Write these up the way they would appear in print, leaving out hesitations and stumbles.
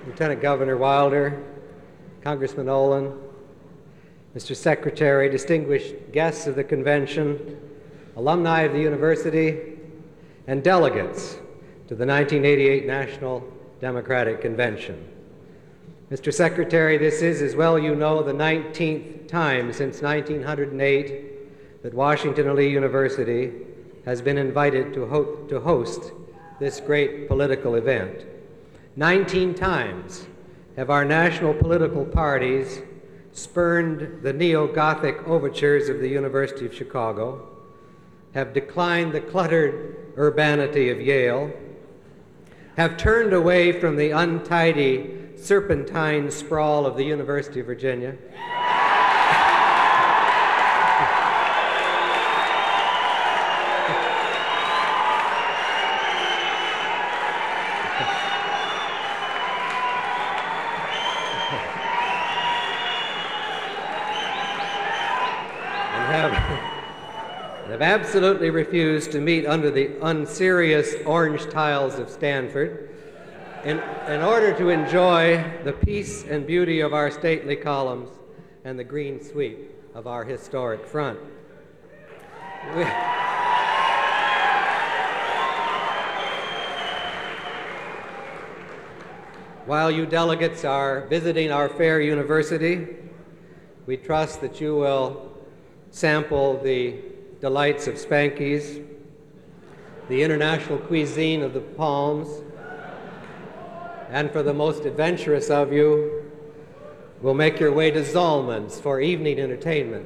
Lieutenant Governor Wilder, Congressman Olin, Mr. Secretary, distinguished guests of the convention, alumni of the university, and delegates to the 1988 National Democratic Convention. Mr. Secretary, this is, as well you know, the 19th time since 1908 that Washington and Lee University has been invited to host this great political event. 19 times have our national political parties spurned the neo-Gothic overtures of the University of Chicago, have declined the cluttered urbanity of Yale, have turned away from the untidy serpentine sprawl of the University of Virginia, have absolutely refused to meet under the unserious orange tiles of Stanford in order to enjoy the peace and beauty of our stately columns and the green sweep of our historic front. While you delegates are visiting our fair university, we trust that you will sample the delights of Spanky's, the international cuisine of the Palms, and for the most adventurous of you, will make your way to Zollman's for evening entertainment.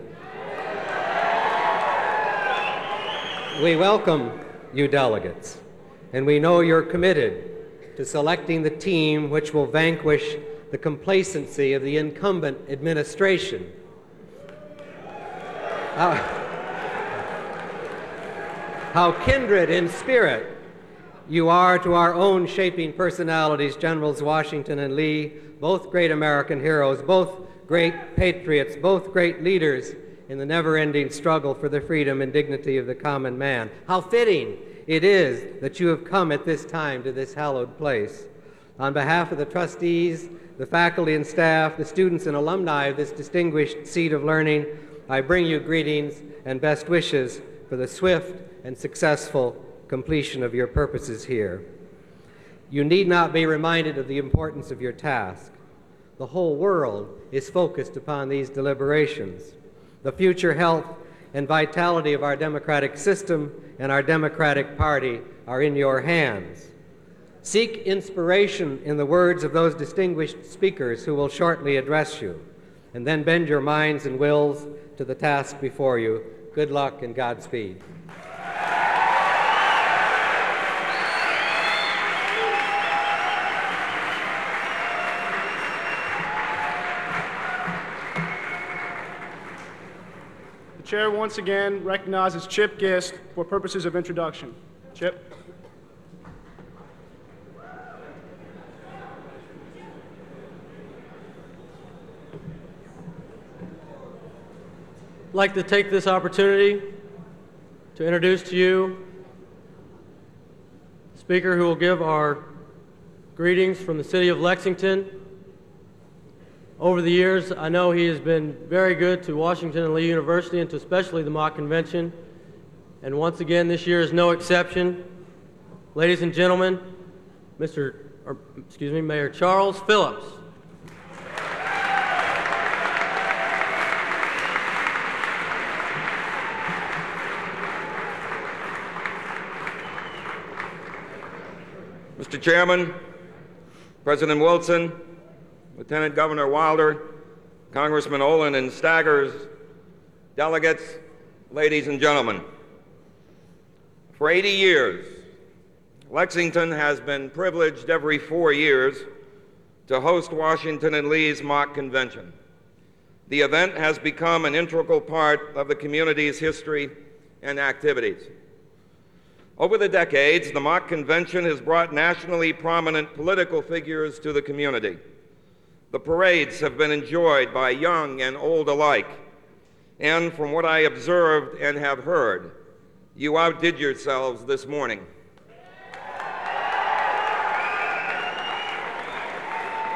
We welcome you delegates, and we know you're committed to selecting the team which will vanquish the complacency of the incumbent administration. How kindred in spirit you are to our own shaping personalities, Generals Washington and Lee, both great American heroes, both great patriots, both great leaders in the never-ending struggle for the freedom and dignity of the common man. How fitting it is that you have come at this time to this hallowed place. On behalf of the trustees, the faculty and staff, the students and alumni of this distinguished seat of learning, I bring you greetings and best wishes for the swift and successful completion of your purposes here. You need not be reminded of the importance of your task. The whole world is focused upon these deliberations. The future health and vitality of our democratic system and our Democratic Party are in your hands. Seek inspiration in the words of those distinguished speakers who will shortly address you, and then bend your minds and wills to the task before you. Good luck and Godspeed. The chair once again recognizes Chip Gist for purposes of introduction. Chip. I'd like to take this opportunity to introduce to you the speaker who will give our greetings from the city of Lexington. Over the years, I know he has been very good to Washington and Lee University and to especially the mock convention. And once again, this year is no exception. Ladies and gentlemen, Mayor Charles Phillips. Mr. Chairman, President Wilson, Lieutenant Governor Wilder, Congressman Olin and Staggers, delegates, ladies and gentlemen. For 80 years, Lexington has been privileged every 4 years to host Washington and Lee's mock convention. The event has become an integral part of the community's history and activities. Over the decades, the mock convention has brought nationally prominent political figures to the community. The parades have been enjoyed by young and old alike, and from what I observed and have heard, you outdid yourselves this morning.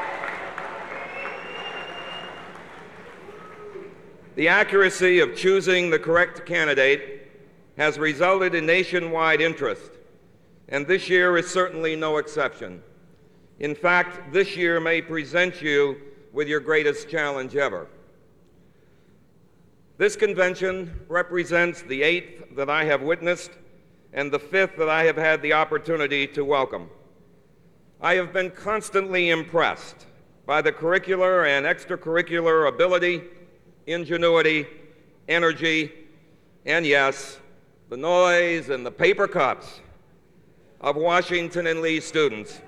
The accuracy of choosing the correct candidate has resulted in nationwide interest, and this year is certainly no exception. In fact, this year may present you with your greatest challenge ever. This convention represents the 8th that I have witnessed and the 5th that I have had the opportunity to welcome. I have been constantly impressed by the curricular and extracurricular ability, ingenuity, energy, and yes, the noise and the paper cups of Washington and Lee students.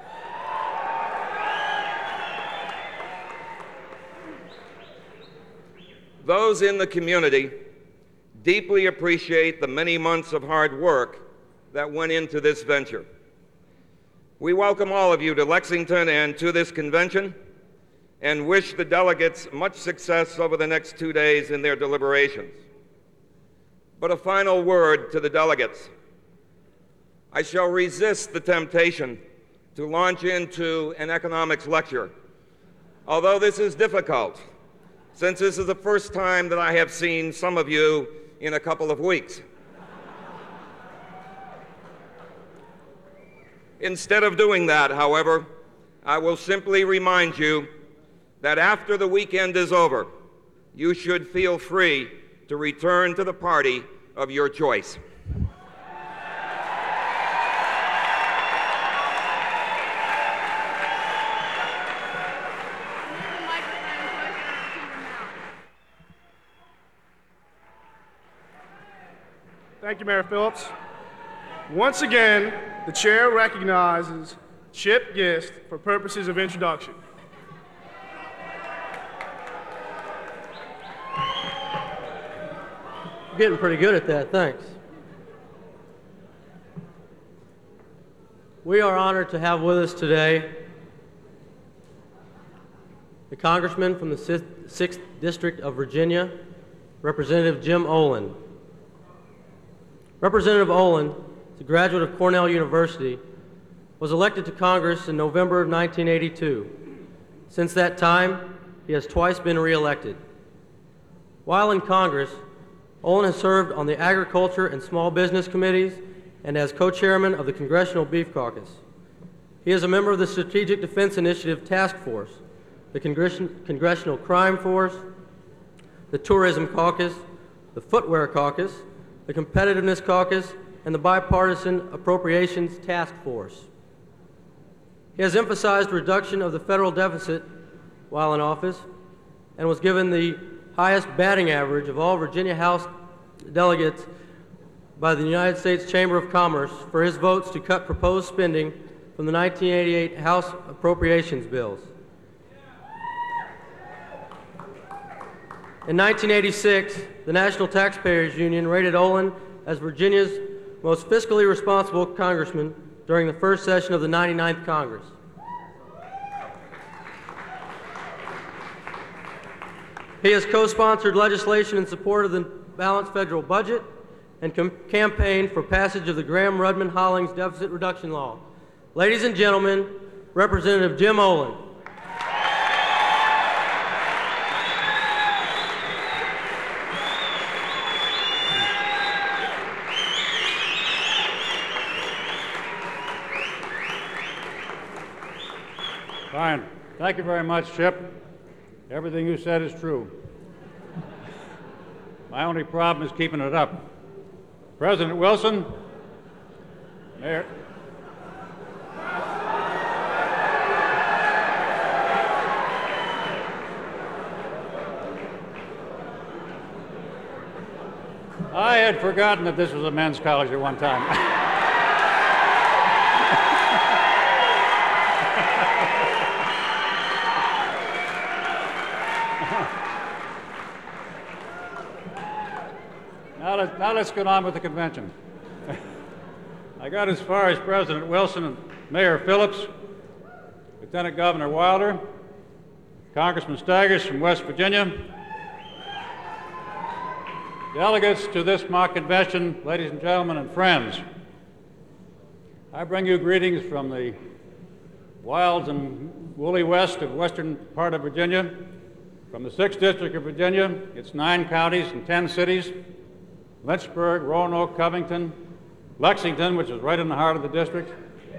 Those in the community deeply appreciate the many months of hard work that went into this venture. We welcome all of you to Lexington and to this convention, and wish the delegates much success over the next 2 days in their deliberations. But a final word to the delegates. I shall resist the temptation to launch into an economics lecture, although this is difficult, since this is the first time that I have seen some of you in a couple of weeks. Instead of doing that, however, I will simply remind you that after the weekend is over, you should feel free to return to the party of your choice. Thank you, Mayor Phillips. Once again, the chair recognizes Chip Gist for purposes of introduction. You're getting pretty good at that, thanks. We are honored to have with us today the Congressman from the 6th District of Virginia, Representative Jim Olin. Representative Olin, a graduate of Cornell University, was elected to Congress in November of 1982. Since that time, he has twice been reelected. While in Congress, Olin has served on the Agriculture and Small Business Committees and as co-chairman of the Congressional Beef Caucus. He is a member of the Strategic Defense Initiative Task Force, the Congressional Crime Force, the Tourism Caucus, the Footwear Caucus, the Competitiveness Caucus, and the Bipartisan Appropriations Task Force. He has emphasized reduction of the federal deficit while in office and was given the highest batting average of all Virginia House delegates by the United States Chamber of Commerce for his votes to cut proposed spending from the 1988 House appropriations bills. In 1986, the National Taxpayers Union rated Olin as Virginia's most fiscally responsible congressman during the first session of the 99th Congress. He has co-sponsored legislation in support of the balanced federal budget and campaigned for passage of the Graham-Rudman-Hollings deficit reduction law. Ladies and gentlemen, Representative Jim Olin. Fine. Thank you very much, Chip. Everything you said is true. My only problem is keeping it up. President Wilson, Mayor. I had forgotten that this was a men's college at one time. Now let's get on with the convention. I got as far as President Wilson and Mayor Phillips, Lieutenant Governor Wilder, Congressman Staggers from West Virginia, delegates to this mock convention, ladies and gentlemen and friends. I bring you greetings from the wilds and woolly west of western part of Virginia, from the 6th District of Virginia, its 9 counties and 10 cities, Lynchburg, Roanoke, Covington, Lexington, which is right in the heart of the district.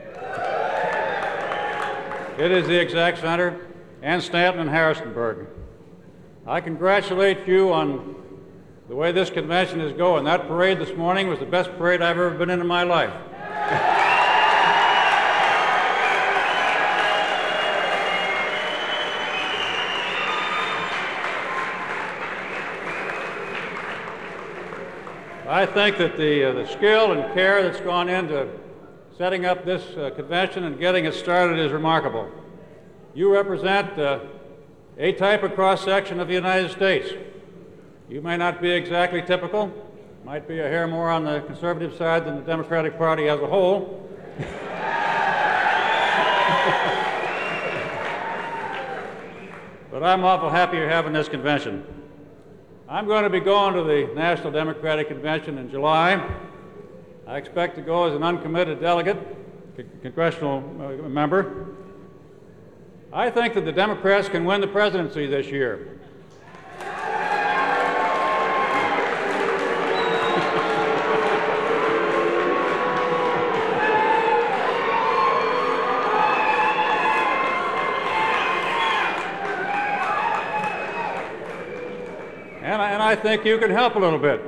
It is the exact center, and Stanton and Harrisonburg. I congratulate you on the way this convention is going. That parade this morning was the best parade I've ever been in my life. I think that the skill and care that's gone into setting up this convention and getting it started is remarkable. You represent a type of cross-section of the United States. You may not be exactly typical, might be a hair more on the conservative side than the Democratic Party as a whole. But I'm awful happy you're having this convention. I'm going to be going to the National Democratic Convention in July. I expect to go as an uncommitted delegate, congressional member. I think that the Democrats can win the presidency this year. And I think you can help a little bit.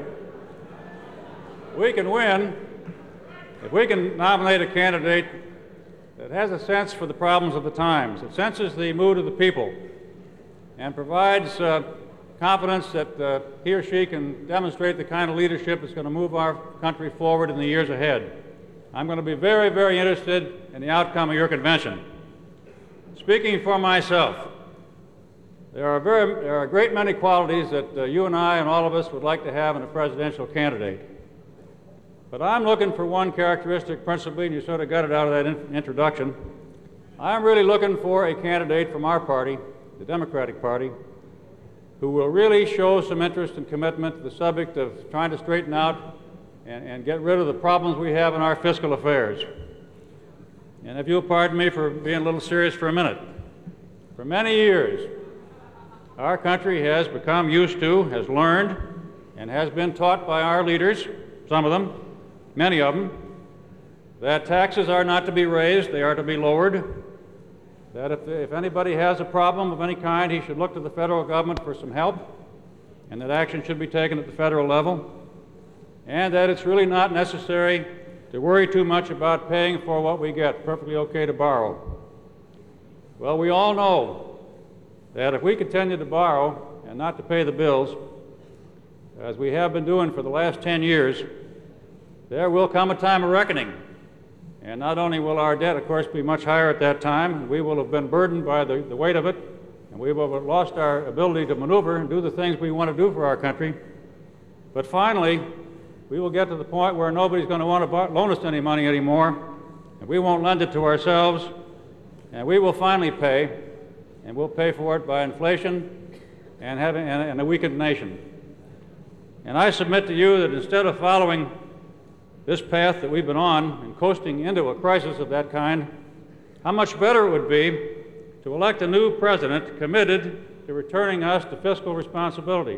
We can win if we can nominate a candidate that has a sense for the problems of the times, that senses the mood of the people, and provides confidence that he or she can demonstrate the kind of leadership that's going to move our country forward in the years ahead. I'm going to be very, very interested in the outcome of your convention. Speaking for myself, there are a great many qualities that you and I and all of us would like to have in a presidential candidate. But I'm looking for one characteristic principally, and you sort of got it out of that introduction. I'm really looking for a candidate from our party, the Democratic Party, who will really show some interest and commitment to the subject of trying to straighten out and get rid of the problems we have in our fiscal affairs. And if you'll pardon me for being a little serious for a minute, for many years, our country has become used to, has learned, and has been taught by our leaders, some of them, many of them, that taxes are not to be raised, they are to be lowered, that if anybody has a problem of any kind, he should look to the federal government for some help, and that action should be taken at the federal level, and that it's really not necessary to worry too much about paying for what we get, perfectly okay to borrow. Well, we all know that if we continue to borrow and not to pay the bills, as we have been doing for the last 10 years, there will come a time of reckoning. And not only will our debt, of course, be much higher at that time, we will have been burdened by the weight of it, and we will have lost our ability to maneuver and do the things we want to do for our country. But finally, we will get to the point where nobody's going to want to loan us any money anymore, and we won't lend it to ourselves, and we will finally pay, and we'll pay for it by inflation and a weakened nation. And I submit to you that instead of following this path that we've been on and coasting into a crisis of that kind, how much better it would be to elect a new president committed to returning us to fiscal responsibility.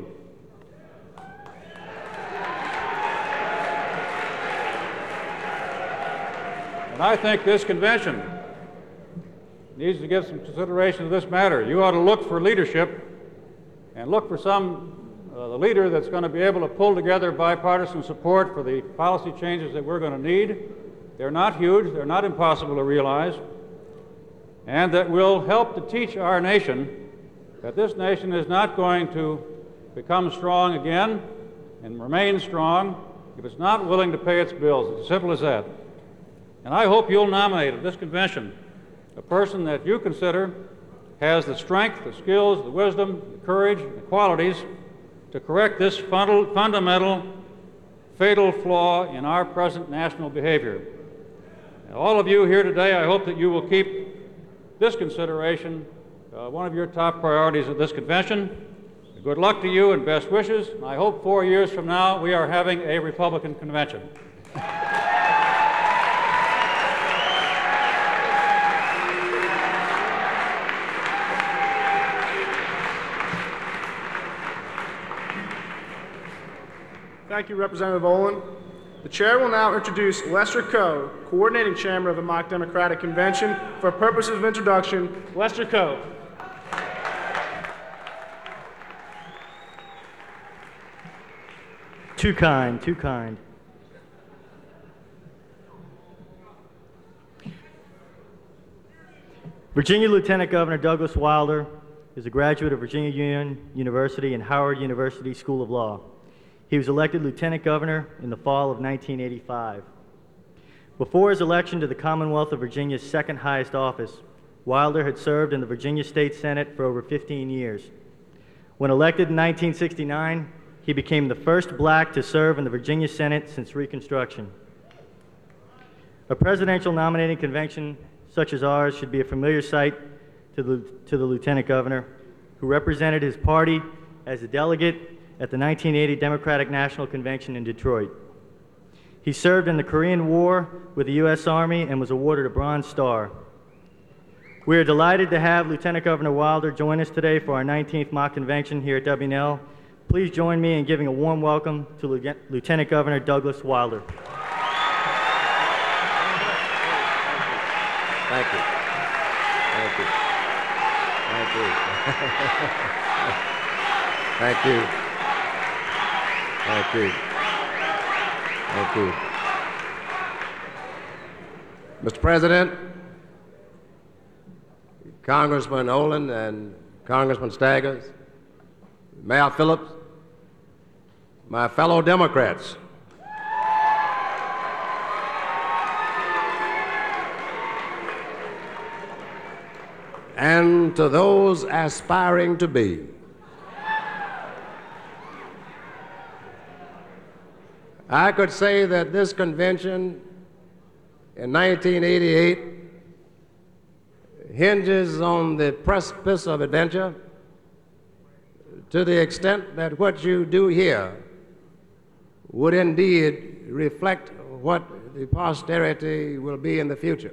And I think this convention needs to give some consideration to this matter. You ought to look for leadership and look for the leader that's going to be able to pull together bipartisan support for the policy changes that we're going to need. They're not huge, they're not impossible to realize, and that will help to teach our nation that this nation is not going to become strong again and remain strong if it's not willing to pay its bills. It's as simple as that. And I hope you'll nominate at this convention a person that you consider has the strength, the skills, the wisdom, the courage, the qualities to correct this fundamental, fatal flaw in our present national behavior. And all of you here today, I hope that you will keep this consideration one of your top priorities at this convention. Good luck to you and best wishes. I hope 4 years from now we are having a Republican convention. Thank you, Representative Olin. The chair will now introduce Lester Coe, coordinating chairman of the Mock Democratic Convention. For purposes of introduction, Lester Coe. Too kind, too kind. Virginia Lieutenant Governor Douglas Wilder is a graduate of Virginia Union University and Howard University School of Law. He was elected Lieutenant Governor in the fall of 1985. Before his election to the Commonwealth of Virginia's second highest office, Wilder had served in the Virginia State Senate for over 15 years. When elected in 1969, he became the first black to serve in the Virginia Senate since Reconstruction. A presidential nominating convention such as ours should be a familiar sight to the Lieutenant Governor, who represented his party as a delegate at the 1980 Democratic National Convention in Detroit. He served in the Korean War with the U.S. Army and was awarded a Bronze Star. We are delighted to have Lieutenant Governor Wilder join us today for our 19th mock convention here at W&L. Please join me in giving a warm welcome to Lieutenant Governor Douglas Wilder. Thank you. Thank you. Thank you. Thank you. Thank you. Thank you. Mr. President, Congressman Olin and Congressman Staggers, Mayor Phillips, my fellow Democrats, and to those aspiring to be. I could say that this convention in 1988 hinges on the precipice of adventure to the extent that what you do here would indeed reflect what the posterity will be in the future.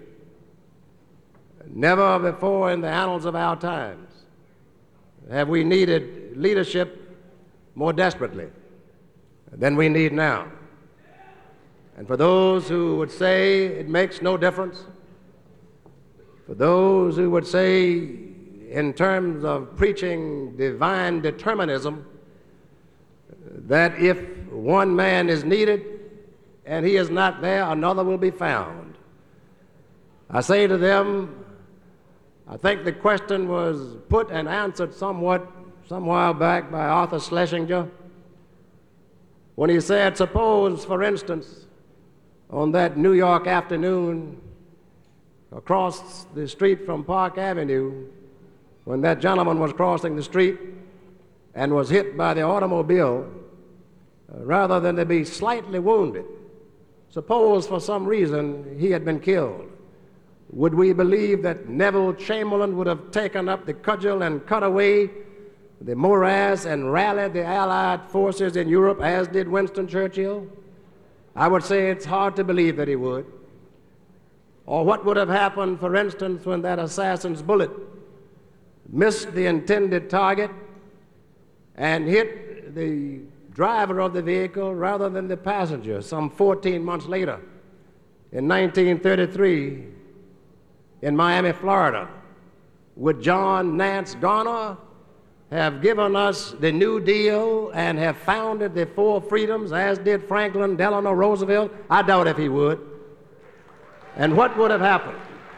Never before in the annals of our times have we needed leadership more desperately than we need now. And for those who would say it makes no difference, for those who would say in terms of preaching divine determinism that if one man is needed and he is not there, another will be found, I say to them, I think the question was put and answered some while back by Arthur Schlesinger when he said, suppose, for instance, on that New York afternoon across the street from Park Avenue, when that gentleman was crossing the street and was hit by the automobile, rather than to be slightly wounded, suppose for some reason he had been killed. Would we believe that Neville Chamberlain would have taken up the cudgel and cut away the morass and rallied the Allied forces in Europe, as did Winston Churchill? I would say it's hard to believe that he would. Or what would have happened, for instance, when that assassin's bullet missed the intended target and hit the driver of the vehicle rather than the passenger some 14 months later in 1933 in Miami, Florida? Would John Nance Garner have given us the New Deal and have founded the Four Freedoms, as did Franklin Delano Roosevelt? I doubt if he would. And what would have happened?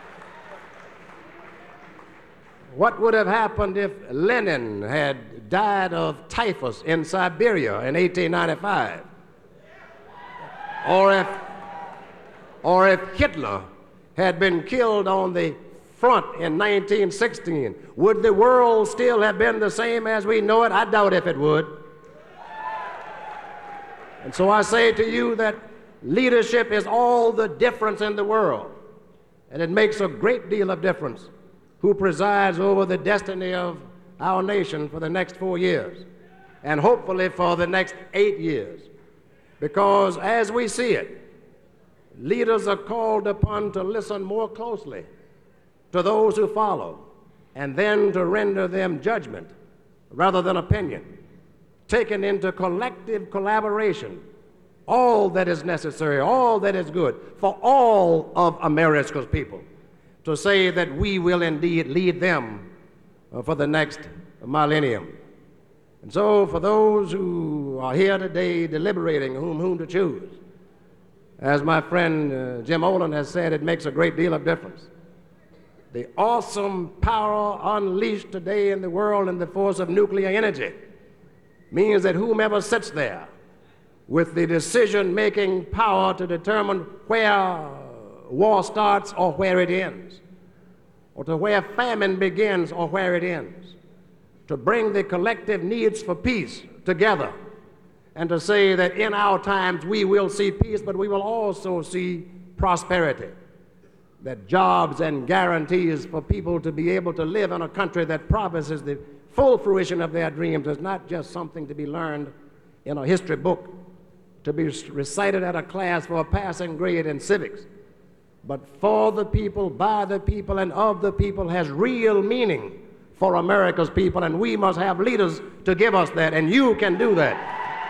What would have happened if Lenin had died of typhus in Siberia in 1895? Or if Hitler had been killed on the front in 1916? Would the world still have been the same as we know it? I doubt if it would. And so I say to you that leadership is all the difference in the world. And it makes a great deal of difference who presides over the destiny of our nation for the next 4 years, and hopefully for the next 8 years. Because as we see it, leaders are called upon to listen more closely to those who follow, and then to render them judgment rather than opinion, taken into collective collaboration all that is necessary, all that is good for all of America's people, to say that we will indeed lead them for the next millennium. And so for those who are here today deliberating whom to choose, as my friend Jim Olin has said, it makes a great deal of difference. The awesome power unleashed today in the world in the force of nuclear energy means that whomever sits there with the decision-making power to determine where war starts or where it ends, or to where famine begins or where it ends, to bring the collective needs for peace together, and to say that in our times we will see peace, but we will also see prosperity, that jobs and guarantees for people to be able to live in a country that promises the full fruition of their dreams is not just something to be learned in a history book, to be recited at a class for a passing grade in civics, but for the people, by the people, and of the people, has real meaning for America's people, and we must have leaders to give us that, and you can do that.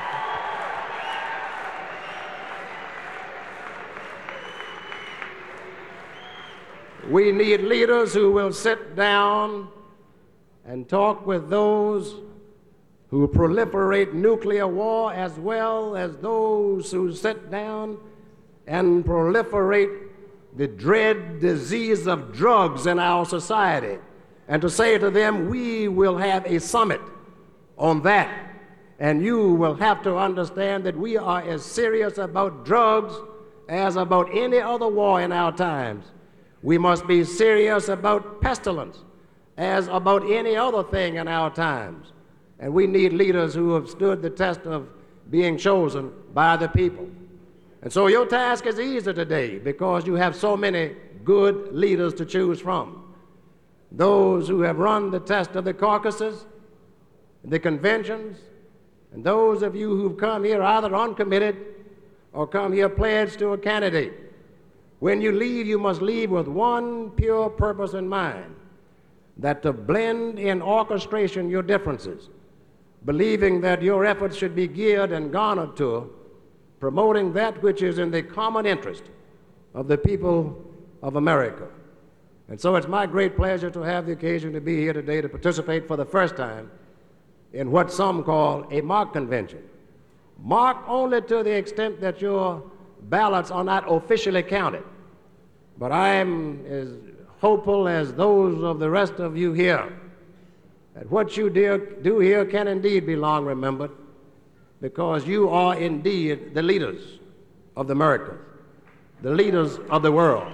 We need leaders who will sit down and talk with those who proliferate nuclear war, as well as those who sit down and proliferate the dread disease of drugs in our society, and to say to them, we will have a summit on that, and you will have to understand that we are as serious about drugs as about any other war in our times. We must be serious about pestilence as about any other thing in our times. And we need leaders who have stood the test of being chosen by the people. And so your task is easy today because you have so many good leaders to choose from. Those who have run the test of the caucuses, the conventions, and those of you who've come here either uncommitted or come here pledged to a candidate. When you leave, you must leave with one pure purpose in mind, that to blend in orchestration your differences, believing that your efforts should be geared and garnered to promoting that which is in the common interest of the people of America. And so it's my great pleasure to have the occasion to be here today to participate for the first time in what some call a mock convention. Mock only to the extent that your ballots are not officially counted. But I am as hopeful as those of the rest of you here that what you do here can indeed be long remembered, because you are indeed the leaders of America, the leaders of the world.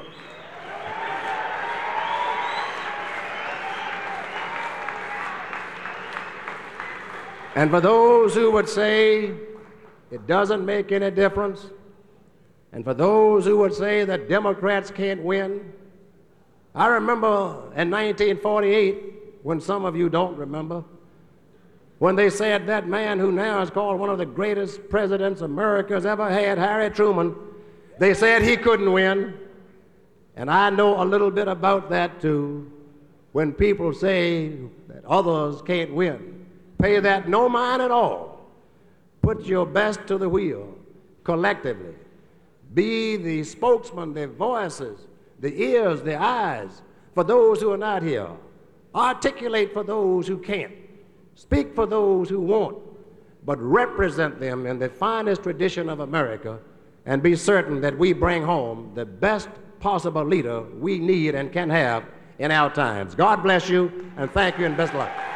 And for those who would say it doesn't make any difference, and for those who would say that Democrats can't win, I remember in 1948, when some of you don't remember, when they said that man who now is called one of the greatest presidents America's ever had, Harry Truman, they said he couldn't win. And I know a little bit about that too. When people say that others can't win, pay that no mind at all. Put your best to the wheel collectively. Be the spokesman, the voices, the ears, the eyes for those who are not here. Articulate for those who can't. Speak for those who won't. But represent them in the finest tradition of America, and be certain that we bring home the best possible leader we need and can have in our times. God bless you, and thank you, and best luck.